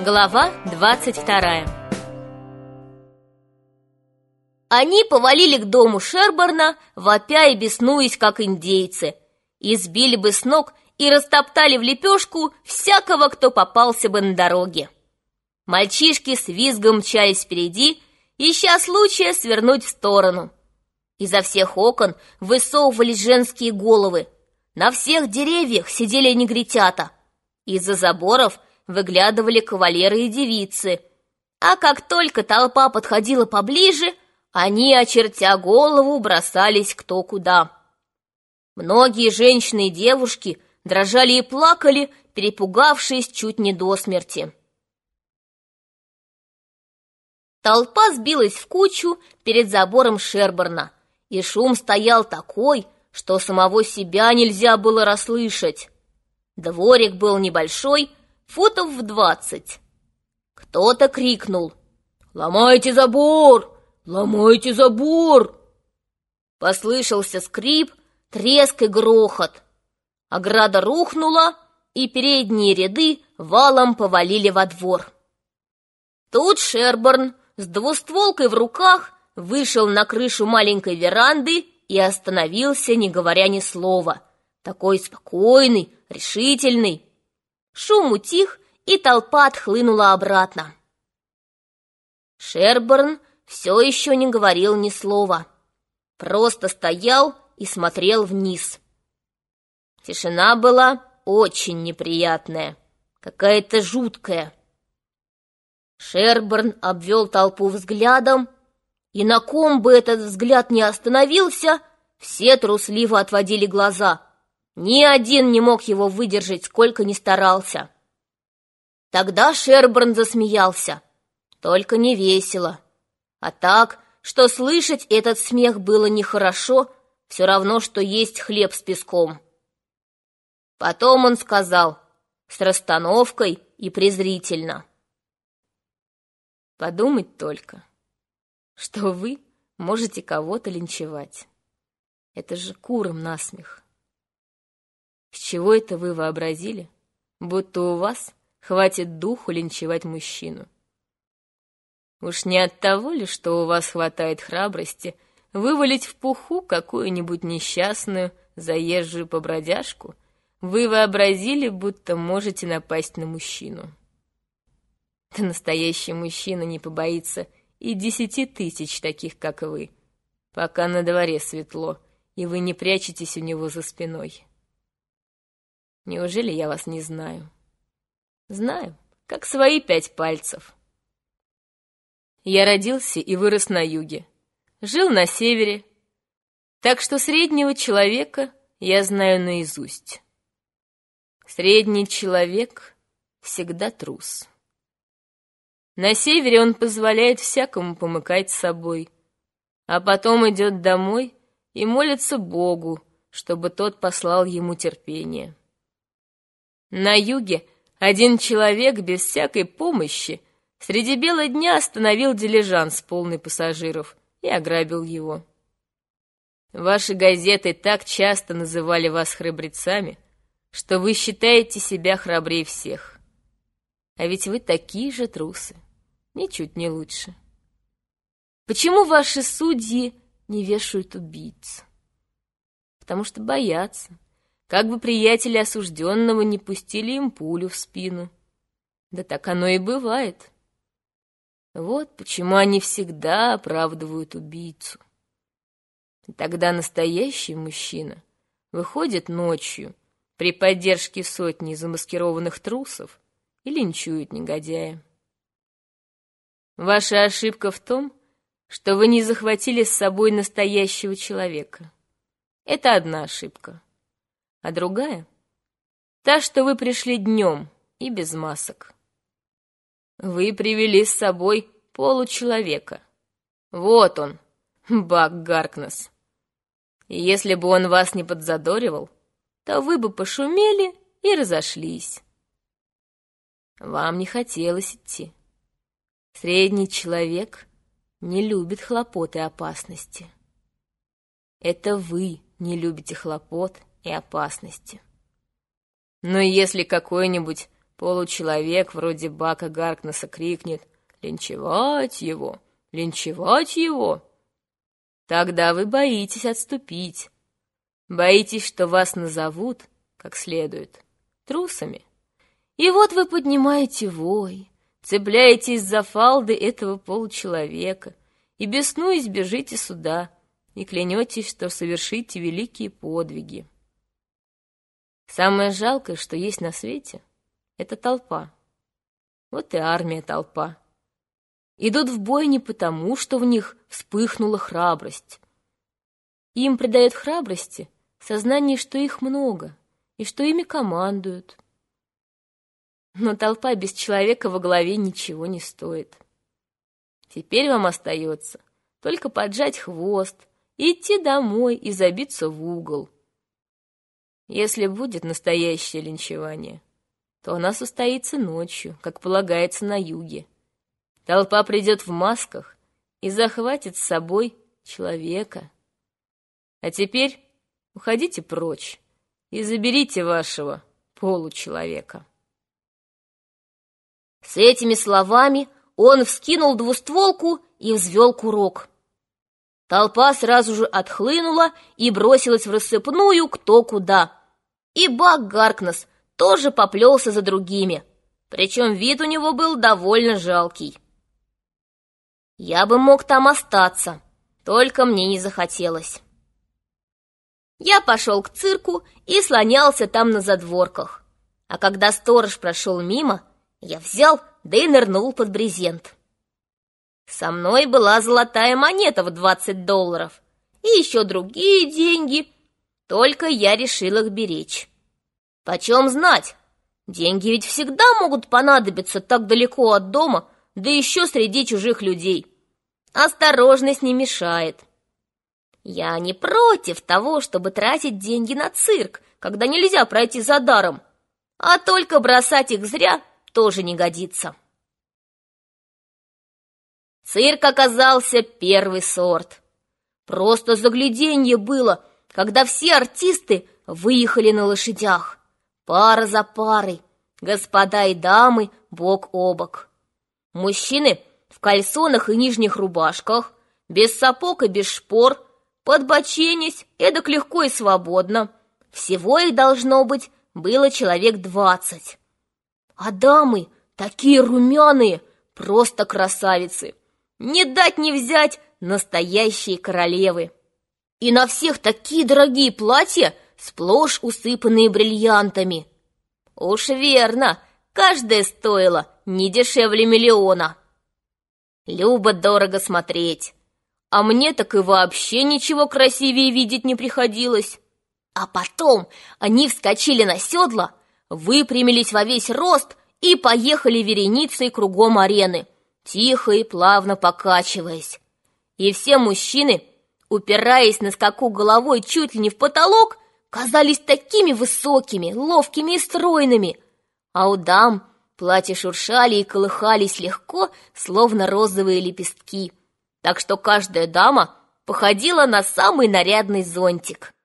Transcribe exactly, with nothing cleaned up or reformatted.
Глава двадцать вторая. Они повалили к дому Шерборна, вопя и беснуясь, как индейцы, и сбили бы с ног и растоптали в лепешку всякого, кто попался бы на дороге. Мальчишки с визгом мчались впереди, ища случая свернуть в сторону. Изо всех окон высовывались женские головы, на всех деревьях сидели негритята, из-за заборов выглядывали кавалеры и девицы, а как только толпа подходила поближе, они, очертя голову, бросались кто куда. Многие женщины и девушки дрожали и плакали, перепугавшись чуть не до смерти. Толпа сбилась в кучу перед забором Шерборна, и шум стоял такой, что самого себя нельзя было расслышать. Дворик был небольшой, футов в двадцать. Кто-то крикнул: «Ломайте забор! Ломайте забор!» Послышался скрип, треск и грохот. Ограда рухнула, и передние ряды валом повалили во двор. Тут Шерборн с двустволкой в руках вышел на крышу маленькой веранды и остановился, не говоря ни слова. Такой спокойный, решительный. Шум утих, и толпа отхлынула обратно. Шерборн все еще не говорил ни слова. Просто стоял и смотрел вниз. Тишина была очень неприятная, какая-то жуткая. Шерборн обвел толпу взглядом, и на ком бы этот взгляд не остановился, все трусливо отводили глаза. Ни один не мог его выдержать, сколько ни старался. Тогда Шерборн засмеялся, только не весело, а так, что слышать этот смех было нехорошо, все равно, что есть хлеб с песком. Потом он сказал, с расстановкой и презрительно: «Подумать только, что вы можете кого-то линчевать. Это же курам насмех. С чего это вы вообразили, будто у вас хватит духу линчевать мужчину? Уж не от того ли, что у вас хватает храбрости вывалить в пуху какую-нибудь несчастную заезжую побродяжку, вы вообразили, будто можете напасть на мужчину? Да настоящий мужчина не побоится и десяти тысяч таких, как вы, пока на дворе светло, и вы не прячетесь у него за спиной. Неужели я вас не знаю? Знаю, как свои пять пальцев. Я родился и вырос на юге, жил на севере, так что среднего человека я знаю наизусть. Средний человек всегда трус. На севере он позволяет всякому помыкать с собой, а потом идет домой и молится Богу, чтобы тот послал ему терпение. На юге один человек без всякой помощи среди бела дня остановил дилижанс, полный пассажиров, и ограбил его. Ваши газеты так часто называли вас храбрецами, что вы считаете себя храбрее всех. А ведь вы такие же трусы, ничуть не лучше. Почему ваши судьи не вешают убийц? Потому что боятся, как бы приятели осужденного не пустили им пулю в спину. Да так оно и бывает. Вот почему они всегда оправдывают убийцу. И тогда настоящий мужчина выходит ночью при поддержке сотни замаскированных трусов и линчует негодяя. Ваша ошибка в том, что вы не захватили с собой настоящего человека. Это одна ошибка. А другая — та, что вы пришли днем и без масок. Вы привели с собой получеловека. Вот он, Бак Гаркнес. И если бы он вас не подзадоривал, то вы бы пошумели и разошлись. Вам не хотелось идти. Средний человек не любит хлопот и опасности. Это вы не любите хлопот и опасности. Но если какой-нибудь Получеловек вроде Бака Гаркнесса крикнет: «Линчевать его! Линчевать его!» Тогда вы боитесь отступить. Боитесь, что вас назовут, как следует, трусами. И вот вы поднимаете вой, цепляетесь за фалды этого получеловека и, беснуясь, бежите сюда и клянетесь, что совершите великие подвиги. Самое жалкое, что есть на свете, — это толпа. Вот и армия толпа. Идут в бой не потому, что в них вспыхнула храбрость. Им придает храбрости сознание, что их много и что ими командуют. Но толпа без человека во главе ничего не стоит. Теперь вам остается только поджать хвост, идти домой и забиться в угол. Если будет настоящее линчевание, то оно состоится ночью, как полагается на юге. Толпа придет в масках и захватит с собой человека. А теперь уходите прочь и заберите вашего получеловека. С этими словами он вскинул двустволку и взвел курок. Толпа сразу же отхлынула и бросилась в рассыпную кто куда. И Бак Гаркнесс тоже поплелся за другими, причем вид у него был довольно жалкий. Я бы мог там остаться, только мне не захотелось. Я пошел к цирку и слонялся там на задворках, а когда сторож прошел мимо, я взял, да и нырнул под брезент. Со мной была золотая монета в двадцать долларов и еще другие деньги, только я решил их беречь. Почем знать, деньги ведь всегда могут понадобиться так далеко от дома, да еще среди чужих людей. Осторожность не мешает. Я не против того, чтобы тратить деньги на цирк, когда нельзя пройти за даром, а только бросать их зря тоже не годится. Цирк оказался первый сорт. Просто загляденье было, когда все артисты выехали на лошадях, пара за парой, господа и дамы бок о бок. Мужчины в кальсонах и нижних рубашках, без сапог и без шпор, подбоченясь, эдак легко и свободно. Всего их, должно быть, было человек двадцать. А дамы такие румяные, просто красавицы. Не дать не взять настоящие королевы. И на всех такие дорогие платья, сплошь усыпанные бриллиантами. Уж верно, каждое стоило не дешевле миллиона. Любо-дорого смотреть. А мне так и вообще ничего красивее видеть не приходилось. А потом они вскочили на седла, выпрямились во весь рост и поехали вереницей кругом арены, тихо и плавно покачиваясь. И все мужчины, упираясь на скаку головой чуть ли не в потолок, казались такими высокими, ловкими и стройными. А у дам платья шуршали и колыхались легко, словно розовые лепестки, так что каждая дама походила на самый нарядный зонтик.